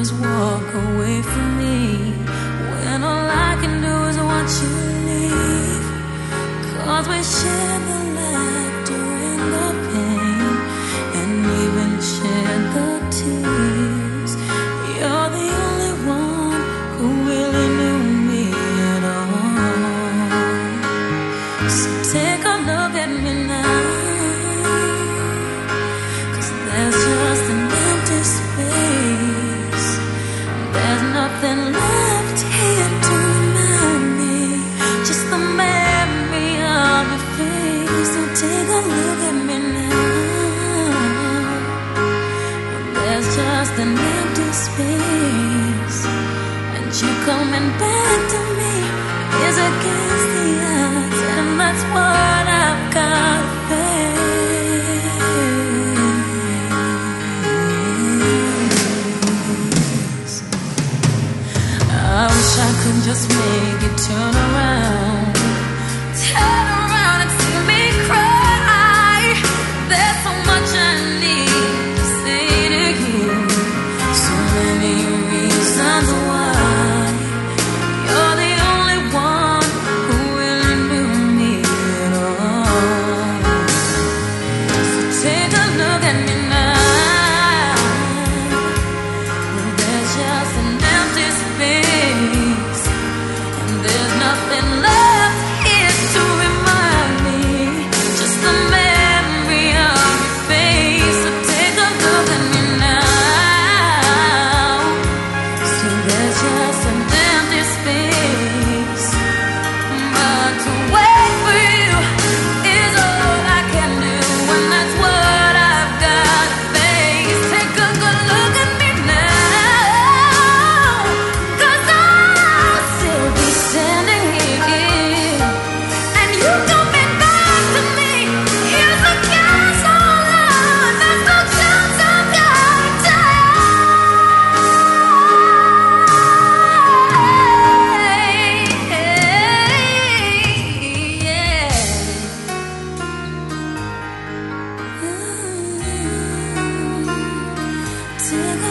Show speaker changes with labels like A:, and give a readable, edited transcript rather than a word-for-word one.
A: just walk away from me when all I can do is watch you leave? 'Cause we shared the laughter and the pain, and even shared the tears. You're the only one who really knew me at all. So take a look at me now, 'cause there's just an empty space. There's nothing left here to remind me, just the memory of your face. So take a look at me now. There's just an empty space, and you coming back to me is against the odds, and that's what I've got to face. I wish I could just make it turn around and see me cry. There's so much I need to say to you, so many reasons why. You're the only one who really knew me at all. So take a look at me now. There's just an empty space, and there's nothing left here to remind me, just the memory of your face. So take a look at me now. So there's just an empty space, but to wait for you is all I can do, and that's what I've got to face. Take a good look at me now, 'cause I'll still be standing here, and you coming back to me is against all odds. There's no chance I've got to take.